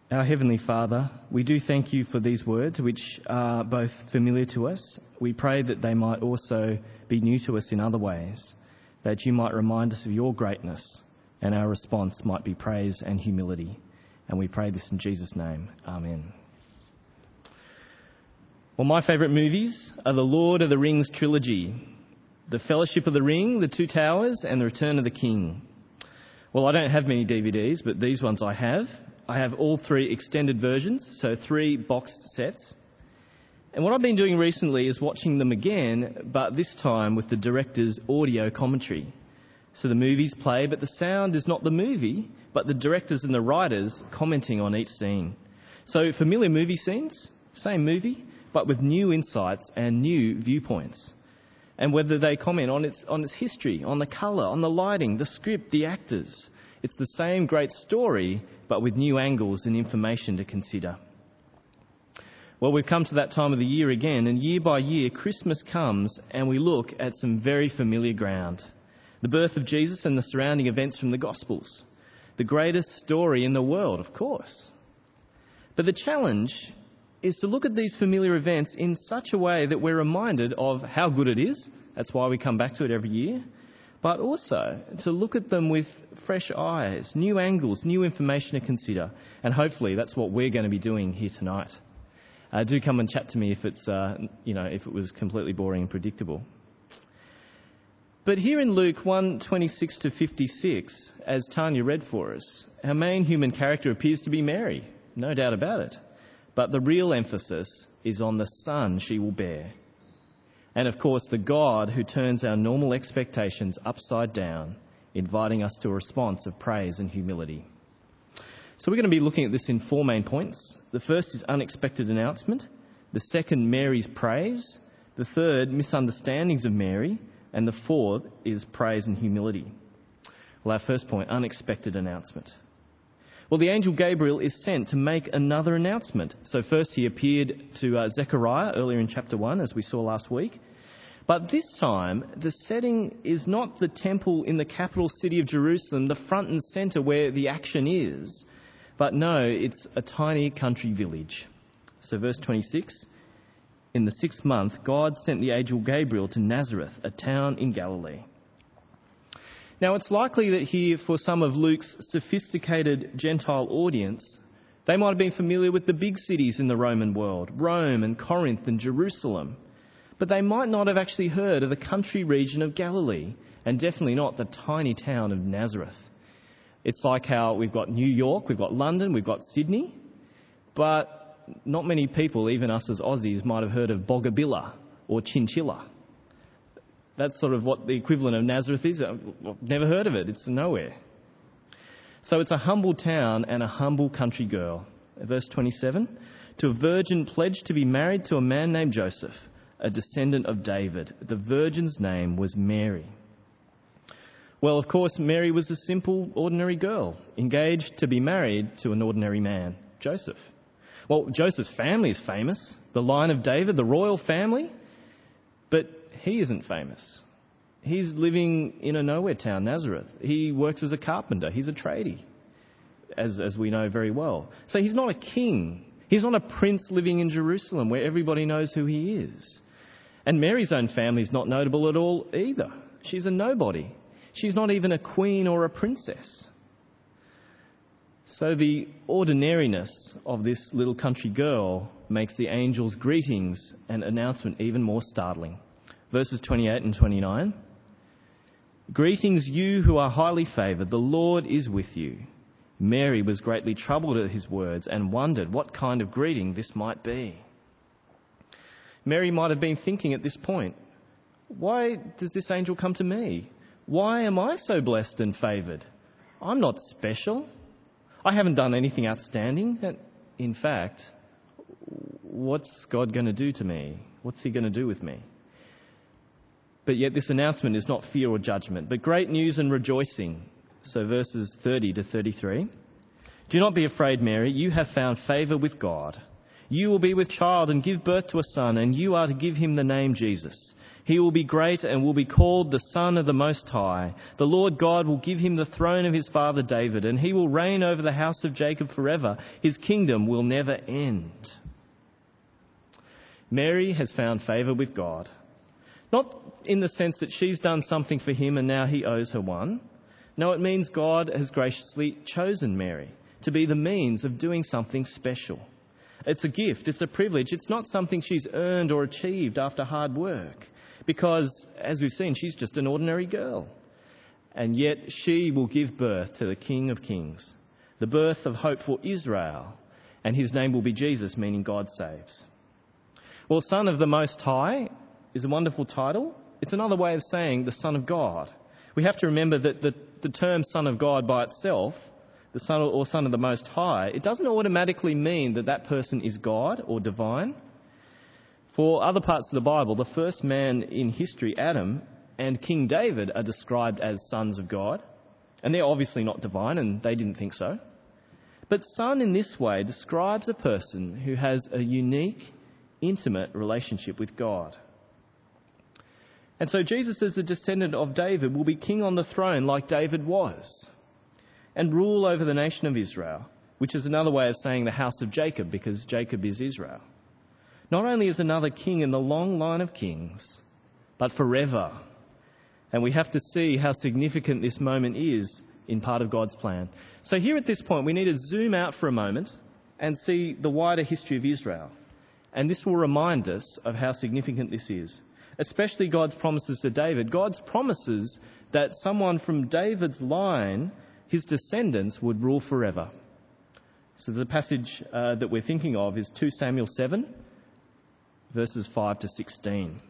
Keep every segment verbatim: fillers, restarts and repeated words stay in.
Our Heavenly Father, we do thank you for these words, which are both familiar to us. We pray that they might also be new to us in other ways, that you might remind us of your greatness, and our response might be praise and humility. And we pray this in Jesus' name. Amen. Well, my favourite movies are the Lord of the Rings trilogy, The Fellowship of the Ring, The Two Towers, and The Return of the King. Well, I don't have many D V Ds, but these ones I have. I have all three extended versions, so three boxed sets. And what I've been doing recently is watching them again, but this time with the director's audio commentary. So the movies play, but the sound is not the movie, but the directors and the writers commenting on each scene. So familiar movie scenes, same movie, but with new insights and new viewpoints. And whether they comment on its on its history, on the colour, on the lighting, the script, the actors. It's the same great story, but with new angles and information to consider. Well, we've come to that time of the year again, and year by year, Christmas comes and we look at some very familiar ground. The birth of Jesus and the surrounding events from the Gospels. The greatest story in the world, of course. But the challenge is to look at these familiar events in such a way that we're reminded of how good it is. That's why we come back to it every year. But also to look at them with fresh eyes, new angles, new information to consider. And hopefully that's what we're going to be doing here tonight. Uh, do come and chat to me if it's, uh, you know, if it was completely boring and predictable. But here in Luke one twenty-six to fifty-six, as Tanya read for us, our main human character appears to be Mary, no doubt about it. But the real emphasis is on the son she will bear. And of course, the God who turns our normal expectations upside down, inviting us to a response of praise and humility. So we're going to be looking at this in four main points. The first is unexpected announcement. The second, Mary's praise. The third, misunderstandings of Mary. And the fourth is praise and humility. Well, our first point, unexpected announcement. Well, the angel Gabriel is sent to make another announcement. So first he appeared to uh, Zechariah earlier in chapter one, as we saw last week. But this time, the setting is not the temple in the capital city of Jerusalem, the front and centre where the action is. But no, it's a tiny country village. So verse twenty-six, in the sixth month, God sent the angel Gabriel to Nazareth, a town in Galilee. Now, it's likely that here, for some of Luke's sophisticated Gentile audience, they might have been familiar with the big cities in the Roman world, Rome and Corinth and Jerusalem. But they might not have actually heard of the country region of Galilee, and definitely not the tiny town of Nazareth. It's like how we've got New York, we've got London, we've got Sydney, but not many people, even us as Aussies, might have heard of Bogabilla or Chinchilla. That's sort of what the equivalent of Nazareth is. I've never heard of it. It's nowhere. So it's a humble town and a humble country girl. Verse twenty-seven, to a virgin pledged to be married to a man named Joseph, a descendant of David. The virgin's name was Mary. Well, of course, Mary was a simple, ordinary girl, engaged to be married to an ordinary man, Joseph. Well, Joseph's family is famous, the line of David, the royal family, but he isn't famous. He's living in a nowhere town, Nazareth. He works as a carpenter. He's a tradie, as, as we know very well. So he's not a king. He's not a prince living in Jerusalem where everybody knows who he is. And Mary's own family is not notable at all either. She's a nobody. She's not even a queen or a princess. So the ordinariness of this little country girl makes the angel's greetings and announcement even more startling. Verses twenty-eight and twenty-nine. Greetings, you who are highly favoured. The Lord is with you. Mary was greatly troubled at his words and wondered what kind of greeting this might be. Mary might have been thinking at this point, why does this angel come to me? Why am I so blessed and favoured? I'm not special. I haven't done anything outstanding. In fact, what's God going to do to me? What's he going to do with me? But yet this announcement is not fear or judgment, but great news and rejoicing. So verses thirty to thirty-three. Do not be afraid, Mary. You have found favour with God. You will be with child and give birth to a son, and you are to give him the name Jesus. He will be great and will be called the Son of the Most High. The Lord God will give him the throne of his father David, and he will reign over the house of Jacob forever. His kingdom will never end. Mary has found favour with God. Not in the sense that she's done something for him and now he owes her one. No, it means God has graciously chosen Mary to be the means of doing something special. It's a gift, it's a privilege. It's not something she's earned or achieved after hard work. Because, as we've seen, she's just an ordinary girl. And yet she will give birth to the King of Kings, the birth of hope for Israel, and his name will be Jesus, meaning God saves. Well, Son of the Most High is a wonderful title. It's another way of saying the Son of God. We have to remember that the, the term Son of God by itself, the Son or Son of the Most High, it doesn't automatically mean that that person is God or divine. For other parts of the Bible, the first man in history, Adam, and King David are described as sons of God. And they're obviously not divine, and they didn't think so. But son in this way describes a person who has a unique, intimate relationship with God. And so Jesus, as a descendant of David, will be king on the throne like David was, and rule over the nation of Israel, which is another way of saying the house of Jacob, because Jacob is Israel. Not only is another king in the long line of kings, but forever. And we have to see how significant this moment is in part of God's plan. So here at this point, we need to zoom out for a moment and see the wider history of Israel. And this will remind us of how significant this is, especially God's promises to David. God's promises that someone from David's line, his descendants, would rule forever. So the passage uh, that we're thinking of is Second Samuel seven, verses five to sixteen.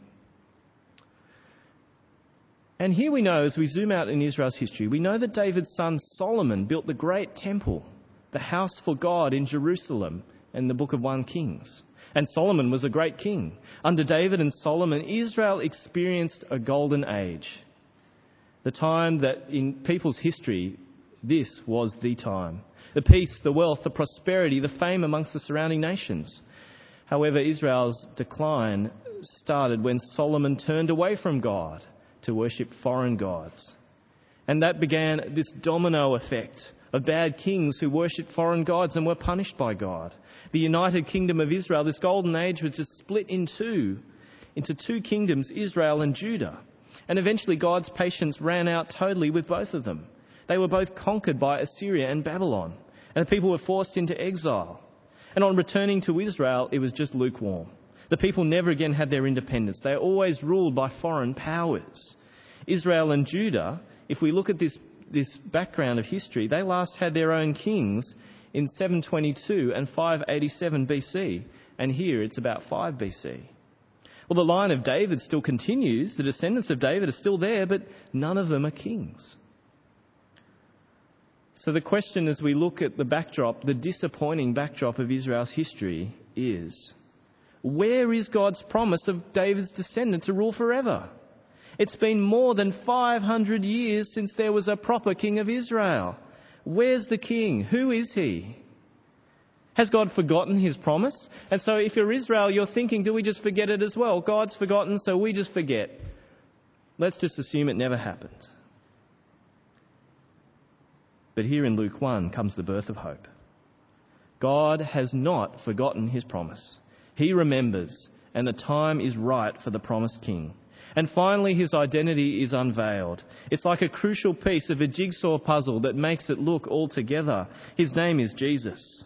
And here we know, as we zoom out in Israel's history, we know that David's son Solomon built the great temple, the house for God in Jerusalem, in the book of First Kings. And Solomon was a great king. Under David and Solomon, Israel experienced a golden age. The time that in people's history, this was the time. The peace, the wealth, the prosperity, the fame amongst the surrounding nations. However, Israel's decline started when Solomon turned away from God to worship foreign gods. And that began this domino effect of bad kings who worshipped foreign gods and were punished by God. The United Kingdom of Israel, this golden age, was just split in two, into two kingdoms, Israel and Judah. And eventually God's patience ran out totally with both of them. They were both conquered by Assyria and Babylon, and the people were forced into exile. And on returning to Israel, it was just lukewarm. The people never again had their independence. They are always ruled by foreign powers. Israel and Judah, if we look at this, this background of history, they last had their own kings in seven twenty-two and five eighty-seven B C. And here it's about five B C. Well, the line of David still continues. The descendants of David are still there, but none of them are kings. So the question as we look at the backdrop, the disappointing backdrop of Israel's history is, where is God's promise of David's descendant to rule forever? It's been more than five hundred years since there was a proper king of Israel. Where's the king? Who is he? Has God forgotten his promise? And so if you're Israel, you're thinking, do we just forget it as well? God's forgotten, so we just forget. Let's just assume it never happened. But here in Luke one comes the birth of hope. God has not forgotten his promise. He remembers, and the time is right for the promised king. And finally, his identity is unveiled. It's like a crucial piece of a jigsaw puzzle that makes it look all together. His name is Jesus.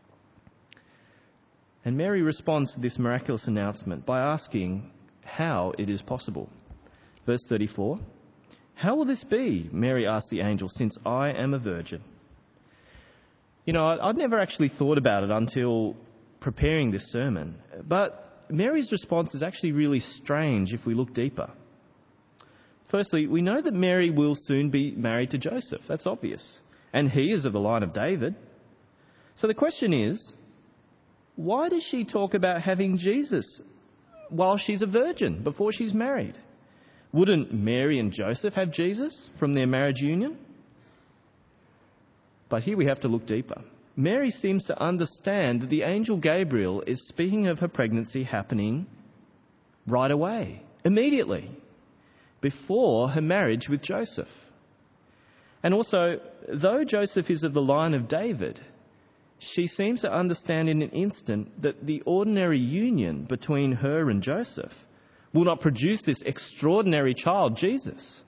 And Mary responds to this miraculous announcement by asking how it is possible. Verse thirty-four, "How will this be?" Mary asked the angel, "since I am a virgin." You know, I'd never actually thought about it until preparing this sermon. But Mary's response is actually really strange if we look deeper. Firstly, we know that Mary will soon be married to Joseph. That's obvious. And he is of the line of David. So the question is, why does she talk about having Jesus while she's a virgin, before she's married? Wouldn't Mary and Joseph have Jesus from their marriage union? But here we have to look deeper. Mary seems to understand that the angel Gabriel is speaking of her pregnancy happening right away, immediately, before her marriage with Joseph. And also, though Joseph is of the line of David, she seems to understand in an instant that the ordinary union between her and Joseph will not produce this extraordinary child, Jesus.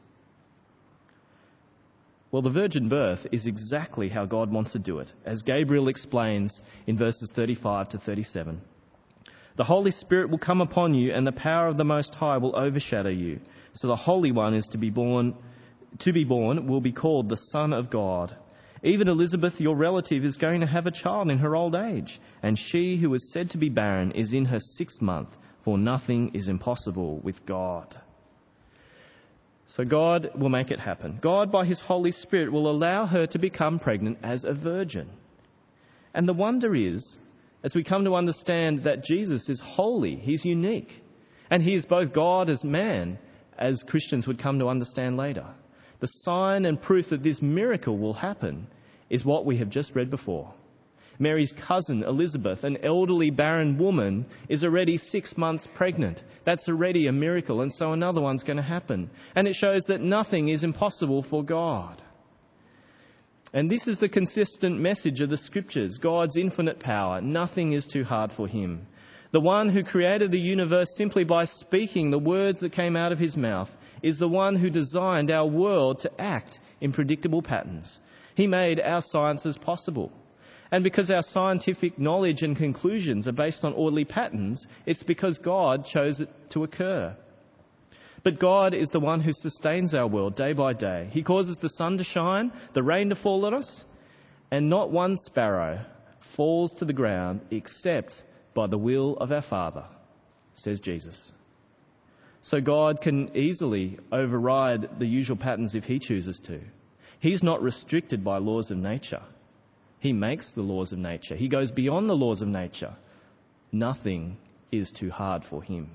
Well, the virgin birth is exactly how God wants to do it, as Gabriel explains in verses thirty-five to thirty-seven. The Holy Spirit will come upon you, and the power of the Most High will overshadow you. So the Holy One is to be born, to be born will be called the Son of God. Even Elizabeth, your relative, is going to have a child in her old age, and she who was said to be barren is in her sixth month, for nothing is impossible with God. So God will make it happen. God, by his Holy Spirit, will allow her to become pregnant as a virgin. And the wonder is, as we come to understand that Jesus is holy, he's unique, and he is both God as man, as Christians would come to understand later. The sign and proof that this miracle will happen is what we have just read before. Mary's cousin, Elizabeth, an elderly barren woman, is already six months pregnant. That's already a miracle, and so another one's going to happen. And it shows that nothing is impossible for God. And this is the consistent message of the Scriptures, God's infinite power. Nothing is too hard for him. The one who created the universe simply by speaking the words that came out of his mouth is the one who designed our world to act in predictable patterns. He made our sciences possible. And because our scientific knowledge and conclusions are based on orderly patterns, it's because God chose it to occur. But God is the one who sustains our world day by day. He causes the sun to shine, the rain to fall on us, and not one sparrow falls to the ground except by the will of our Father, says Jesus. So God can easily override the usual patterns if he chooses to. He's not restricted by laws of nature. He makes the laws of nature. He goes beyond the laws of nature. Nothing is too hard for him.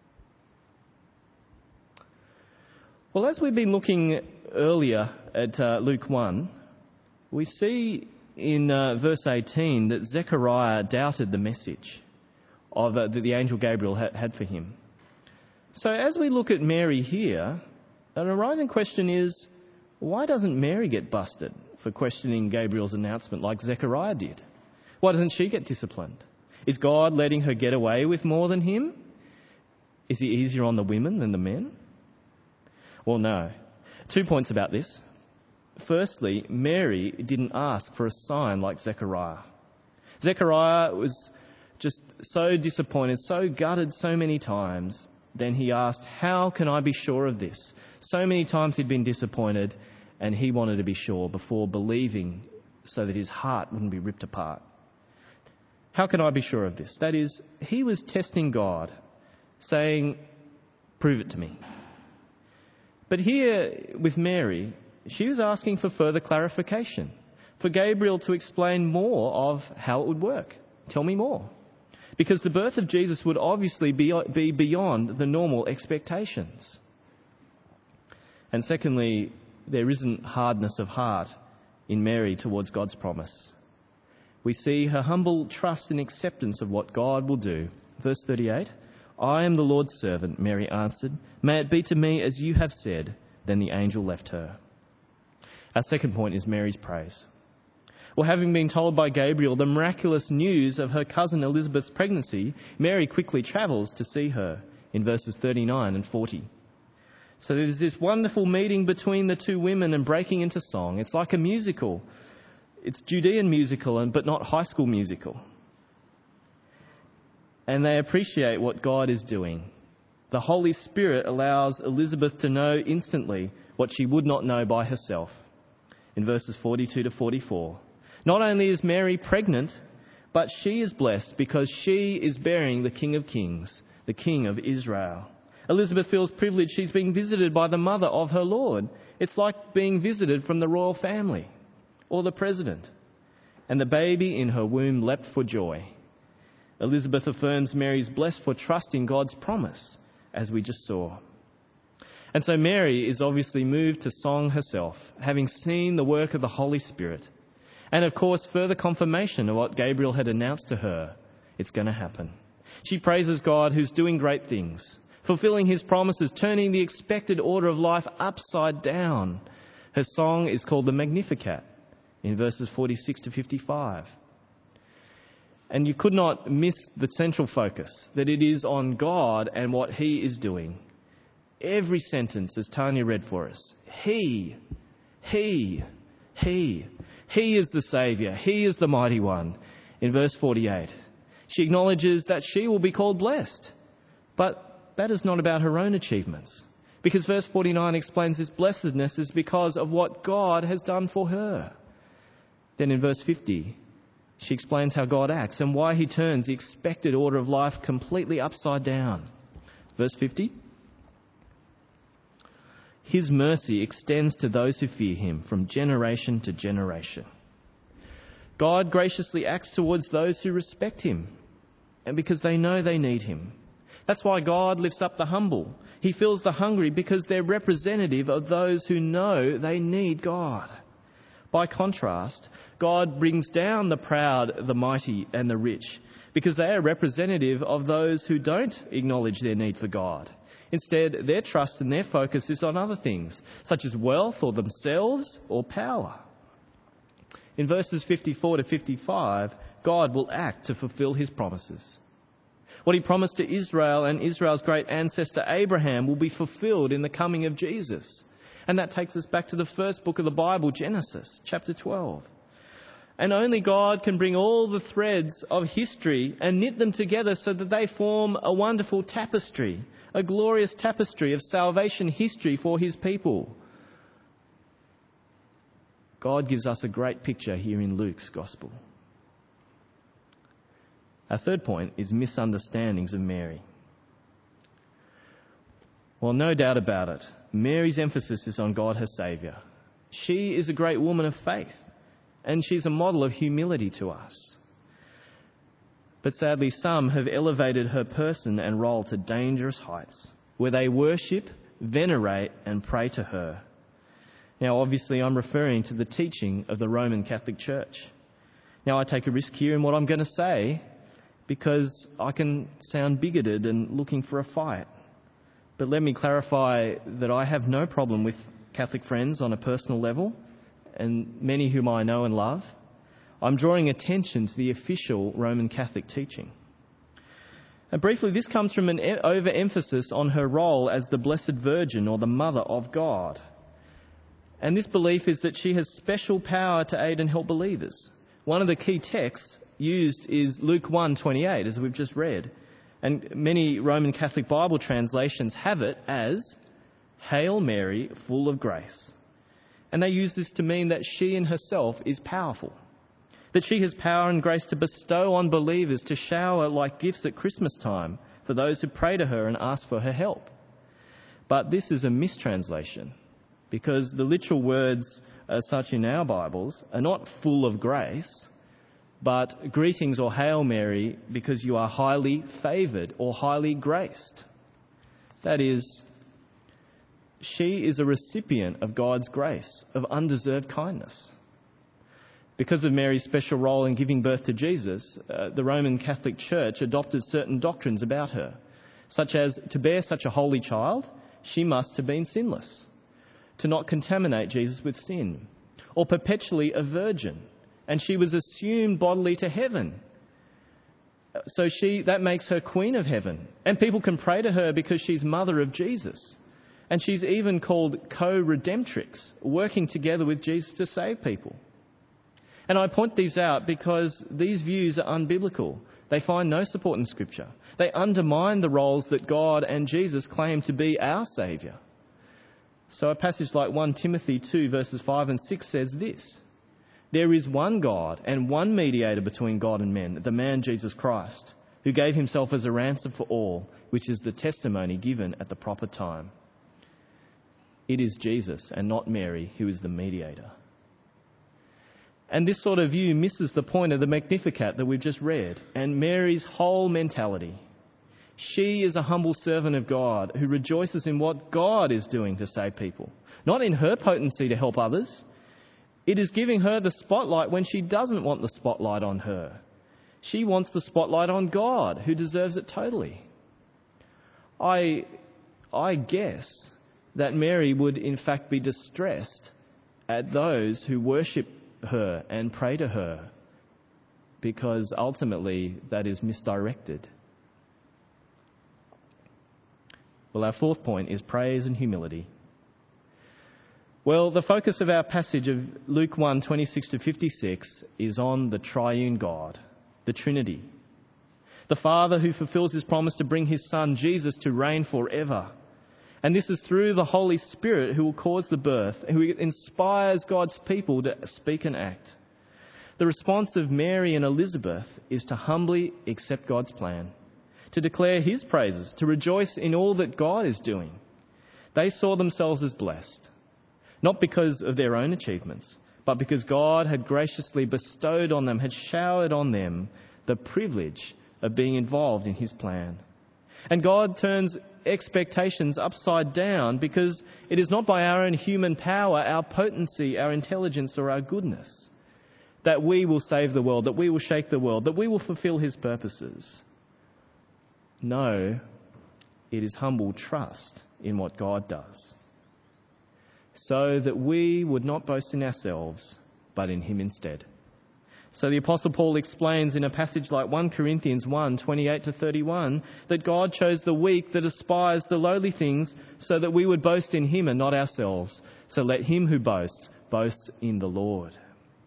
Well, as we've been looking earlier at uh, Luke one, we see in uh, verse eighteen that Zechariah doubted the message of, uh, that the angel Gabriel ha- had for him. So as we look at Mary here, an arising question is, why doesn't Mary get busted for questioning Gabriel's announcement like Zechariah did? Why doesn't she get disciplined? Is God letting her get away with more than him? Is he easier on the women than the men? Well, no. Two points about this. Firstly, Mary didn't ask for a sign like Zechariah. Zechariah was just so disappointed, so gutted so many times. Then he asked, how can I be sure of this? So many times he'd been disappointed, and he wanted to be sure before believing so that his heart wouldn't be ripped apart. How can I be sure of this? That is, he was testing God, saying, prove it to me. But here with Mary, she was asking for further clarification, for Gabriel to explain more of how it would work. Tell me more. Because the birth of Jesus would obviously be, be beyond the normal expectations. And secondly, there isn't hardness of heart in Mary towards God's promise. We see her humble trust and acceptance of what God will do. Verse thirty-eight, I am the Lord's servant, Mary answered. May it be to me as you have said. Then the angel left her. Our second point is Mary's praise. Well, having been told by Gabriel the miraculous news of her cousin Elizabeth's pregnancy, Mary quickly travels to see her in verses thirty-nine and forty. So there's this wonderful meeting between the two women and breaking into song. It's like a musical. It's Judean musical, and but not high school musical. And they appreciate what God is doing. The Holy Spirit allows Elizabeth to know instantly what she would not know by herself. In verses forty-two to forty-four. Not only is Mary pregnant, but she is blessed because she is bearing the King of Kings, the King of Israel. Elizabeth feels privileged. She's being visited by the mother of her Lord. It's like being visited from the royal family or the president. And the baby in her womb leapt for joy. Elizabeth affirms Mary's blessed for trusting God's promise, as we just saw. And so Mary is obviously moved to song herself, having seen the work of the Holy Spirit. And of course, further confirmation of what Gabriel had announced to her. It's going to happen. She praises God who's doing great things, fulfilling his promises, turning the expected order of life upside down. Her song is called the Magnificat in verses forty-six to fifty-five. And you could not miss the central focus, that it is on God and what he is doing. Every sentence, as Tanya read for us, he, he, he, he is the Saviour, he is the Mighty One. In verse forty-eight, she acknowledges that she will be called blessed. But that is not about her own achievements, because verse forty-nine explains this blessedness is because of what God has done for her. Then in verse fifty, she explains how God acts and why he turns the expected order of life completely upside down. Verse fifty, his mercy extends to those who fear him from generation to generation. God graciously acts towards those who respect him, and because they know they need him. That's why God lifts up the humble. He fills the hungry because they're representative of those who know they need God. By contrast, God brings down the proud, the mighty, and the rich because they are representative of those who don't acknowledge their need for God. Instead, their trust and their focus is on other things, such as wealth or themselves or power. In verses fifty-four to fifty-five, God will act to fulfill his promises. What he promised to Israel and Israel's great ancestor Abraham will be fulfilled in the coming of Jesus. And that takes us back to the first book of the Bible, Genesis, chapter twelve. And only God can bring all the threads of history and knit them together so that they form a wonderful tapestry, a glorious tapestry of salvation history for his people. God gives us a great picture here in Luke's Gospel. Our third point is misunderstandings of Mary. Well, no doubt about it, Mary's emphasis is on God, her Saviour. She is a great woman of faith, and she's a model of humility to us. But sadly, some have elevated her person and role to dangerous heights, where they worship, venerate, and pray to her. Now, obviously, I'm referring to the teaching of the Roman Catholic Church. Now, I take a risk here in what I'm going to say because I can sound bigoted and looking for a fight. But let me clarify that I have no problem with Catholic friends on a personal level, and many whom I know and love. I'm drawing attention to the official Roman Catholic teaching. And briefly, this comes from an overemphasis on her role as the Blessed Virgin or the Mother of God. And this belief is that she has special power to aid and help believers. One of the key texts used is Luke one twenty-eight, as we've just read. And many Roman Catholic Bible translations have it as, Hail Mary, full of grace. And they use this to mean that she in herself is powerful. That she has power and grace to bestow on believers, to shower like gifts at Christmas time for those who pray to her and ask for her help. But this is a mistranslation, because the literal words as such in our Bibles are not full of grace, but greetings or Hail Mary because you are highly favoured or highly graced. That is, she is a recipient of God's grace, of undeserved kindness. Because of Mary's special role in giving birth to Jesus, uh, the Roman Catholic Church adopted certain doctrines about her, such as to bear such a holy child, she must have been sinless, to not contaminate Jesus with sin, or perpetually a virgin, and she was assumed bodily to heaven. So she that makes her Queen of Heaven, and people can pray to her because she's mother of Jesus. And she's even called co-redemptrix, working together with Jesus to save people. And I point these out because these views are unbiblical. They find no support in Scripture. They undermine the roles that God and Jesus claim to be our Saviour. So a passage like First Timothy two verses five and six says this, There is one God and one mediator between God and men, the man Jesus Christ, who gave himself as a ransom for all, which is the testimony given at the proper time. It is Jesus and not Mary who is the mediator. And this sort of view misses the point of the Magnificat that we've just read and Mary's whole mentality. She is a humble servant of God who rejoices in what God is doing to save people, not in her potency to help others. It is giving her the spotlight when she doesn't want the spotlight on her. She wants the spotlight on God, who deserves it totally. I, I guess that Mary would in fact be distressed at those who worship her and pray to her, because ultimately that is misdirected. Well, our fourth point is praise and humility. Well, the focus of our passage of Luke one, twenty-six to fifty-six is on the triune God, the Trinity. The Father who fulfills his promise to bring his Son, Jesus, to reign forever. And this is through the Holy Spirit who will cause the birth, who inspires God's people to speak and act. The response of Mary and Elizabeth is to humbly accept God's plan, to declare his praises, to rejoice in all that God is doing. They saw themselves as blessed, not because of their own achievements, but because God had graciously bestowed on them, had showered on them the privilege of being involved in his plan. And God turns expectations upside down, because it is not by our own human power, our potency, our intelligence, or our goodness that we will save the world, that we will shake the world, that we will fulfill his purposes. No, it is humble trust in what God does, so that we would not boast in ourselves, but in him instead. So the Apostle Paul explains in a passage like First Corinthians one, twenty-eight to thirty-one, that God chose the weak, that despise the lowly things, so that we would boast in him and not ourselves. So let him who boasts, boast in the Lord.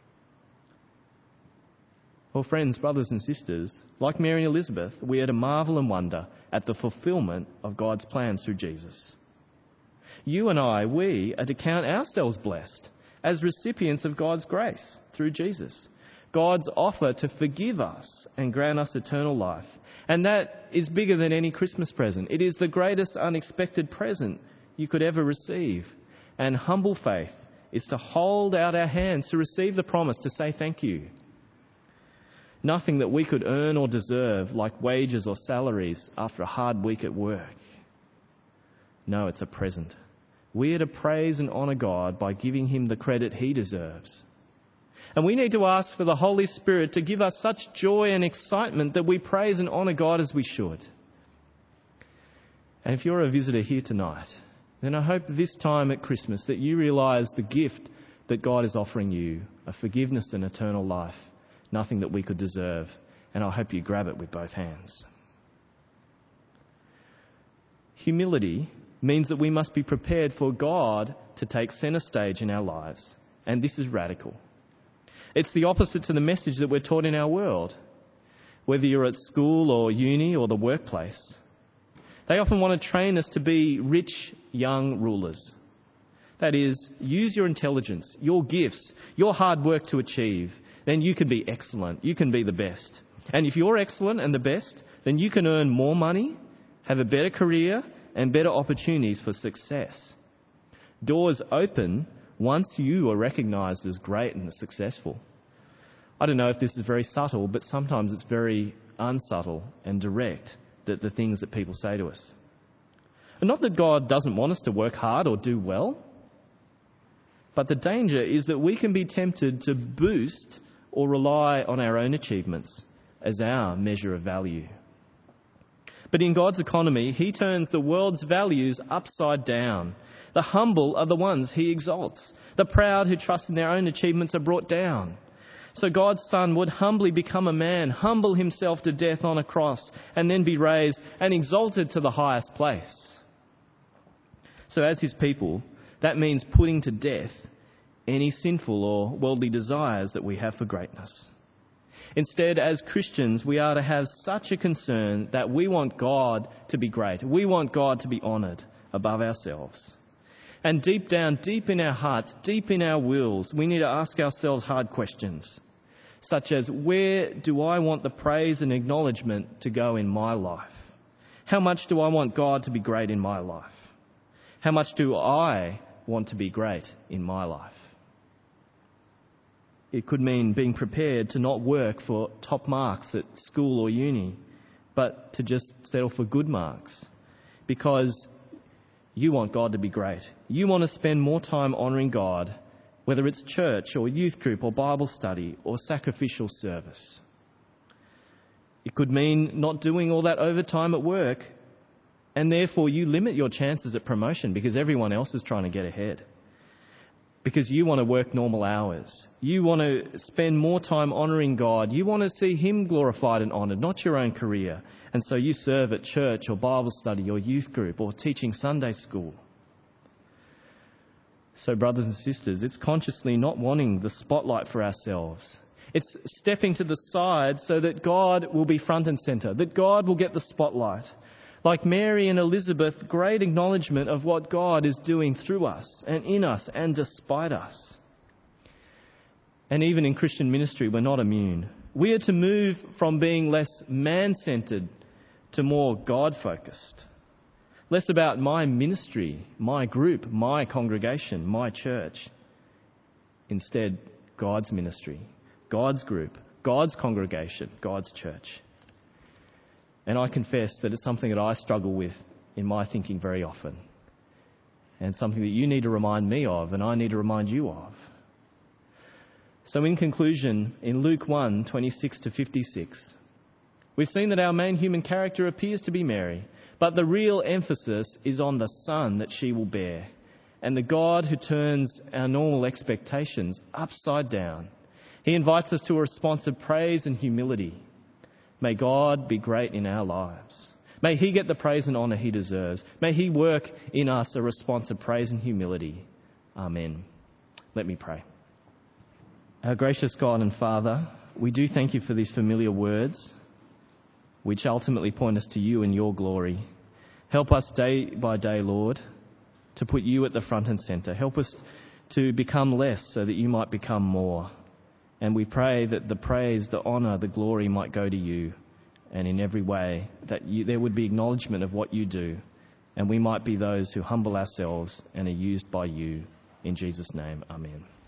Well, friends, brothers and sisters, like Mary and Elizabeth, we are to marvel and wonder at the fulfilment of God's plans through Jesus. You and I, we are to count ourselves blessed as recipients of God's grace through Jesus. God's offer to forgive us and grant us eternal life. And that is bigger than any Christmas present. It is the greatest unexpected present you could ever receive. And humble faith is to hold out our hands to receive the promise, to say thank you. Nothing that we could earn or deserve, like wages or salaries after a hard week at work. No, it's a present. We are to praise and honour God by giving him the credit he deserves. And we need to ask for the Holy Spirit to give us such joy and excitement that we praise and honour God as we should. And if you're a visitor here tonight, then I hope this time at Christmas that you realise the gift that God is offering you, of forgiveness and eternal life, nothing that we could deserve. And I hope you grab it with both hands. Humility means that we must be prepared for God to take centre stage in our lives. And this is radical. It's the opposite to the message that we're taught in our world. Whether you're at school or uni or the workplace, they often want to train us to be rich young rulers. That is, use your intelligence, your gifts, your hard work to achieve. Then you can be excellent. You can be the best. And if you're excellent and the best, then you can earn more money, have a better career, and better opportunities for success. Doors open once you are recognised as great and successful. I don't know if this is very subtle, but sometimes it's very unsubtle and direct, that the things that people say to us. And not that God doesn't want us to work hard or do well, but the danger is that we can be tempted to boost or rely on our own achievements as our measure of value. But in God's economy, he turns the world's values upside down. The humble are the ones he exalts. The proud who trust in their own achievements are brought down. So God's Son would humbly become a man, humble himself to death on a cross, and then be raised and exalted to the highest place. So as his people, that means putting to death any sinful or worldly desires that we have for greatness. Instead, as Christians, we are to have such a concern that we want God to be great. We want God to be honoured above ourselves. And deep down, deep in our hearts, deep in our wills, we need to ask ourselves hard questions, such as, where do I want the praise and acknowledgement to go in my life? How much do I want God to be great in my life? How much do I want to be great in my life? It could mean being prepared to not work for top marks at school or uni, but to just settle for good marks, because you want God to be great. You want to spend more time honouring God whether it's church or youth group or Bible study or sacrificial service. It could mean not doing all that overtime at work, and therefore you limit your chances at promotion because everyone else is trying to get ahead. Because you want to work normal hours. You want to spend more time honouring God. You want to see Him glorified and honoured, not your own career. And so you serve at church or Bible study or youth group or teaching Sunday school. So, brothers and sisters, it's consciously not wanting the spotlight for ourselves. It's stepping to the side so that God will be front and centre, that God will get the spotlight. Like Mary and Elizabeth, great acknowledgement of what God is doing through us and in us and despite us. And even in Christian ministry, we're not immune. We are to move from being less man-centred to more God-focused. Less about my ministry, my group, my congregation, my church. Instead, God's ministry, God's group, God's congregation, God's church. And I confess that it's something that I struggle with in my thinking very often. And something that you need to remind me of and I need to remind you of. So in conclusion, in Luke one, twenty-six to fifty-six, we've seen that our main human character appears to be Mary, but the real emphasis is on the Son that she will bear and the God who turns our normal expectations upside down. He invites us to a response of praise and humility. May God be great in our lives. May He get the praise and honour He deserves. May He work in us a response of praise and humility. Amen. Let me pray. Our gracious God and Father, we do thank You for these familiar words, which ultimately point us to You and Your glory. Help us day by day, Lord, to put You at the front and centre. Help us to become less so that You might become more. And we pray that the praise, the honour, the glory might go to You, and in every way that you, there would be acknowledgement of what You do, and we might be those who humble ourselves and are used by You. In Jesus' name, amen.